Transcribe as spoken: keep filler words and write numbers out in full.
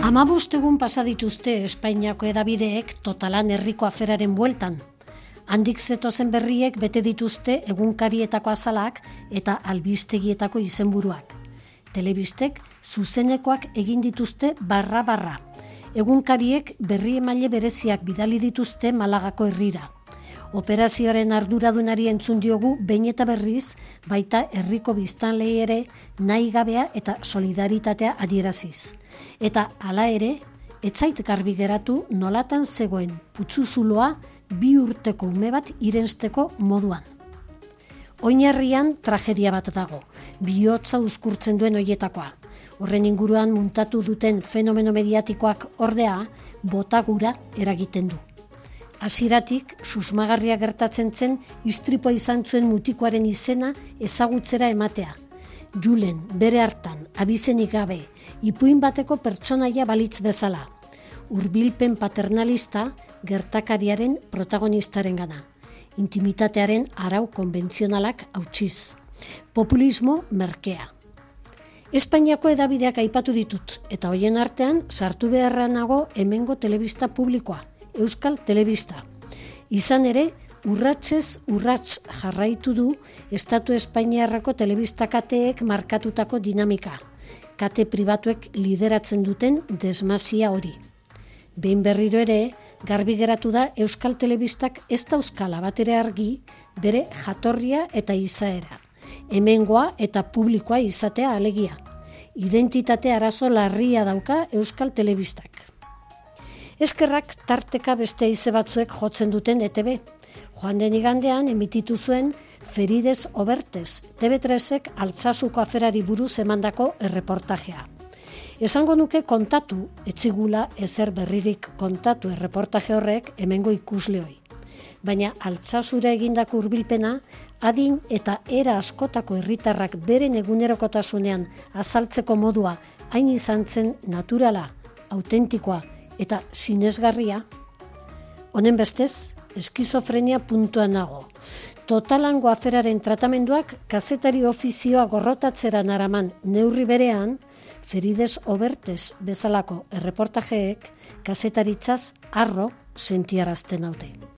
Hamabost egun pasa dituzte Espainiako hedabideek Totalan herriko aferaren bueltan. Handik zetozen berriek bete dituzte egunkarietako azalak eta albistegietako izenburuak. Telebistek zuzenekoak egin dituzte barra-barra. Egunkariek berri emaile bereziak bidali dituzte Malagako herrira. Operazioaren arduradunari entzun diogu behin eta berriz, baita herriko biztanleei ere nahi gabea eta solidaritatea adieraziz. Eta hala ere, etzait garbi geratu nolatan zegoen putzuzuloa bi urteko ume bat irensteko moduan. Oinarrian tragedia bat dago, bihotza uzkurtzen duen hoietakoa. Horren inguruan muntatu duten fenomeno mediatikoak ordea, botagura eragiten du. Hasieratik, susmagarria gertatzen zen istripoa izan zuen mutikoaren izena ezagutzera ematea. Julen, bere hartan, abizenik gabe, ipuin bateko pertsonaia balitz bezala. Hurbilpen paternalista gertakariaren protagonistaren gana. Intimitatearen arau konbentzionalak hautsiz. Populismo merkea. Espainiako hedabideak aipatu ditut, eta hoien artean sartu beharra nago hemengo telebista publikoa. Euskal Telebista. Izan ere, urratsez urrats jarraitu du Estatu Espainiarrako telebista kateek markatutako dinamika, kate pribatuek lideratzen duten desmasia hori. Behin berriro ere, garbi geratu da Euskal Telebistak ez dauzkala bat ere argi bere jatorria eta izaera, hemengoa eta publikoa izatea alegia. Identitate arazo larria dauka Euskal Telebistak. Eskerrak tarteka beste haize batzuek jotzen duten E T B. Joan den igandean emititu zuen Ferides Obertes, T V tresek Altsasuko aferari buruz emandako erreportajea. Esango nuke kontatu, etzigula ezer berririk kontatu erreportaje horrek hemengo ikusleoi. Baina Altsasura egindako hurbilpena, adin eta era askotako herritarrak beren egunerokotasunean azaltzeko modua hain izan zen naturala, autentikoa, eta sinesgarria, honen bestez, eskizofrenia puntuan nago. Totalango aferaren tratamenduak kazetari ofizioa gorrotatzera naraman neurri berean, Ferides Obertes bezalako erreportajeek kazetaritzaz harro sentiarazten haute.